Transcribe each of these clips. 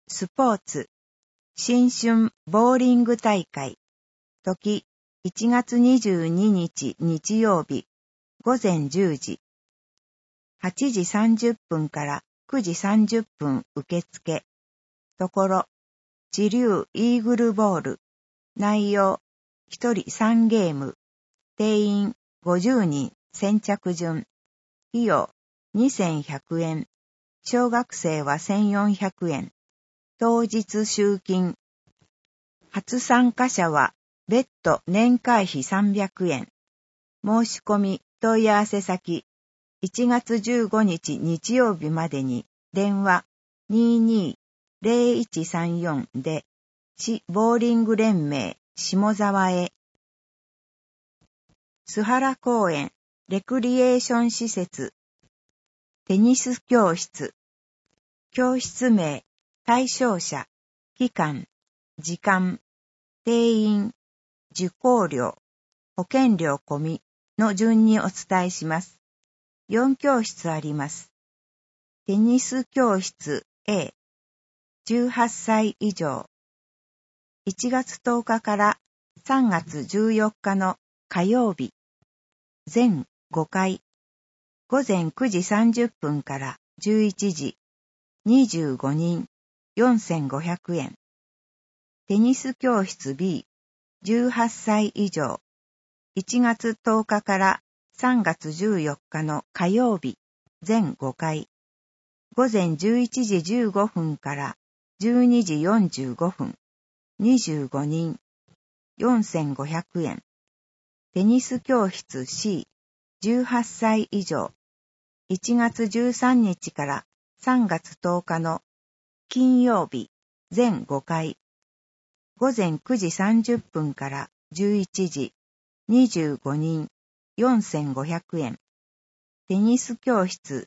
スポーツ、新春ボーリング大会、時、1月22日日曜日、午前10時、8時30分から9時30分受付、ところ、知立イーグルボール、内容、1人3ゲーム、定員50人、先着順、費用2100円、小学生は1400円、当日集金。初参加者は別途年会費300円。申し込み問い合わせ先、1月15日日曜日までに電話22-0134で、市ボーリング連盟下沢へ。須原公園レクリエーション施設、テニス教室、教室名、対象者、期間、時間、定員、受講料、保険料込みの順にお伝えします。4教室あります。テニス教室 A、18歳以上。1月10日から3月14日の火曜日。全5回。午前9時30分から11時。25人、4500円。テニス教室 B、18歳以上。1月10日から3月14日の火曜日。全5回。午前11時15分から12時45分。25人、4500円。テニス教室 C、18歳以上。1月13日から3月10日の金曜日、全5回。午前9時30分から11時、25人、4500円。テニス教室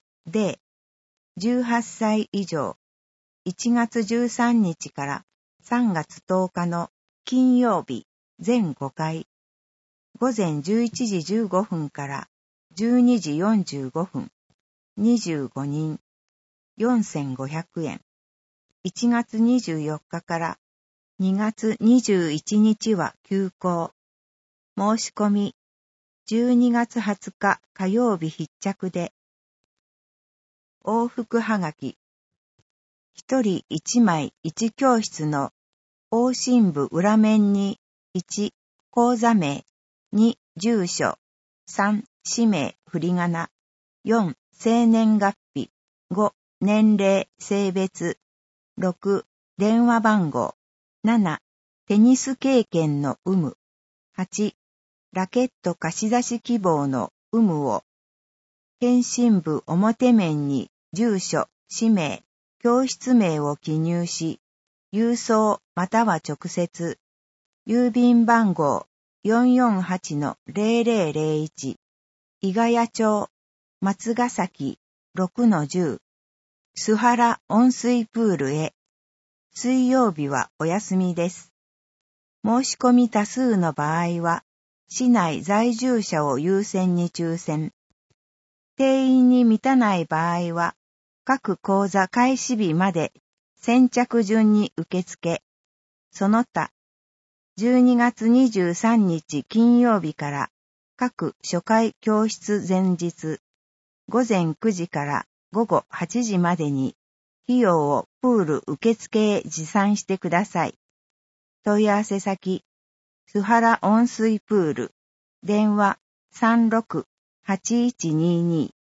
D、18歳以上。1月13日から3月10日の金曜日、全5回。午前11時15分から12時45分。25人、4500円。1月24日から2月21日は休校。申し込み、12月20日火曜日必着で。往復はがき。1人1枚1教室の往診部裏面に1、講座名、2、住所、3、氏名、振り仮名、4、生年月日、5、年齢、性別、6、電話番号、7、テニス経験の有無、8、ラケット貸し出し希望の有無を、検診部表面に住所、氏名、教室名を記入し、郵送または直接、郵便番号 448-0001、伊ヶ谷町、松ヶ崎 6-10、須原温水プールへ。水曜日はお休みです。申し込み多数の場合は、市内在住者を優先に抽選。定員に満たない場合は、各講座開始日まで先着順に受付。その他、12月23日金曜日から各初回教室前日、午前9時から午後8時までに費用をプール受付へ持参してください。問い合わせ先、須原温水プール、電話 36-8122